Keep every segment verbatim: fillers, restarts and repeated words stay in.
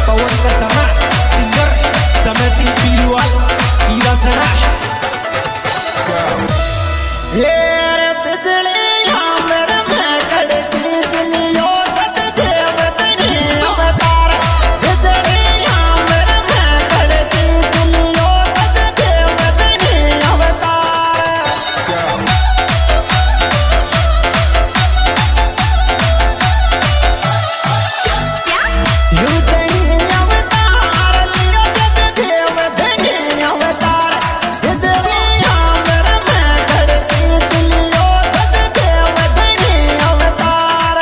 पवन का सना सिंगर समय सिंह पीलवाल पीला सना ये रे बिजली हमर में कड़की चलियो सत देवतनी अवतार बिजली हमर में कड़की चलियो सत देवतनी अवतार युतनी अवतार लियो सत देवतनी अवतार बिजली हमर में कड़की चलियो सत देवतनी अवतार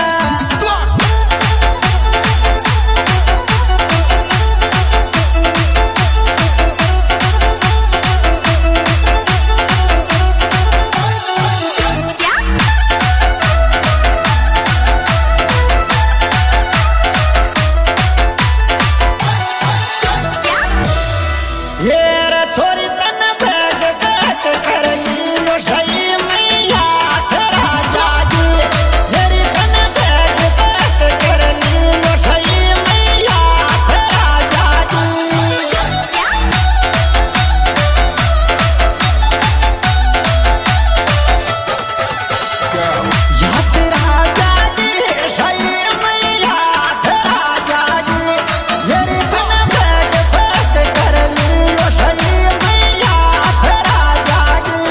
ये रे छोरी तन बैग बैग कर लीलो सही मैया तेरा जागी मेरी तन बैग बैग कर लीलो सही मैया तेरा जागी या तेरा जागी सही मैया तेरा जागी मेरी तन बैग बैग कर लीलो सही मैया तेरा जागी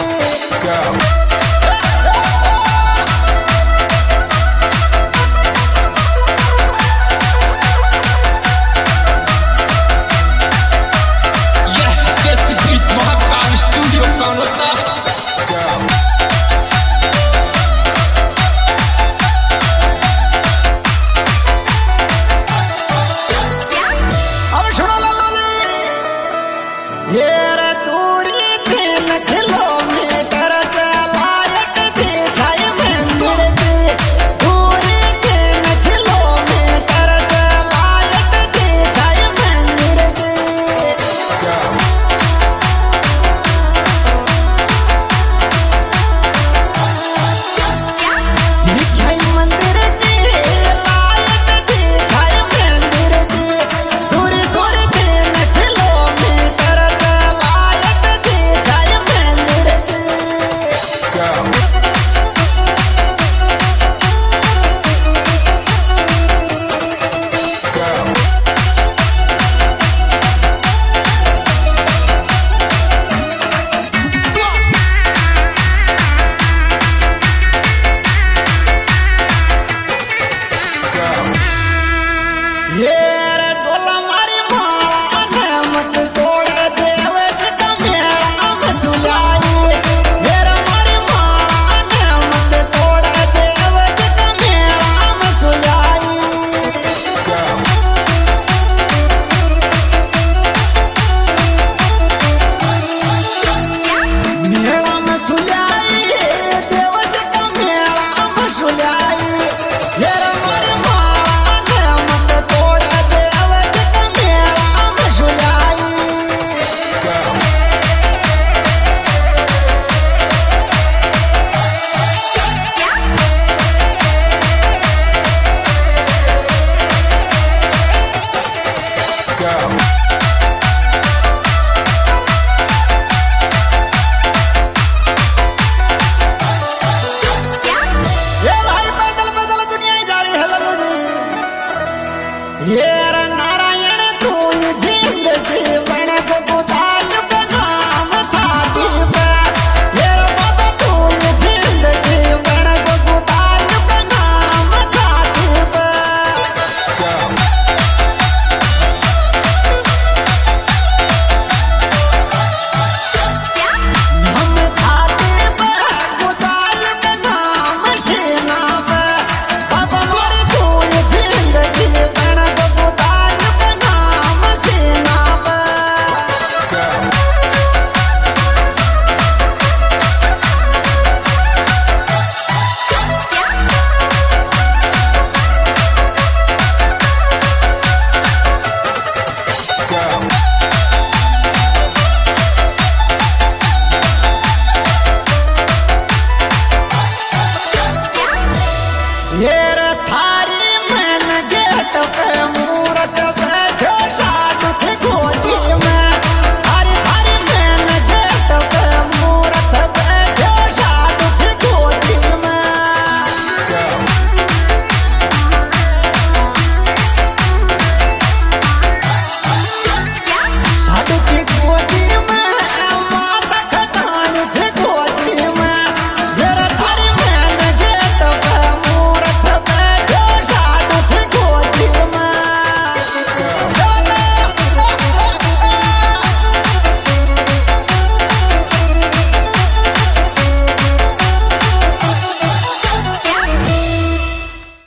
यह देसी बीट महाकाल स्टूडियो कौन होता अब सुनो लल्लू जी ये रे दूरी तीन किलोमीटर चलायक दिखाई मंदिर की दूरी तीन किलोमीटर चलायक दिखाई मंदिर की दिखाई मंदिर की लायक दिखाई मंदिर की दूरी दूरी तीन किलोमीटर चलायक दिखाई मंदिर की ये रे डोला मारी माला ने मत तोड़े देव का मेला मसुलाई ये रे मारी माला ने मत तोड़े देव का मेला मसुलाई मेला मसुलाई देव का मेला मसुलाई ये रे मारी माला ने मत तोड़े देव का मेला मसुलाई ये भाई पैदल पैदल दुनिया ही जा रही है लल्लू जी ये रे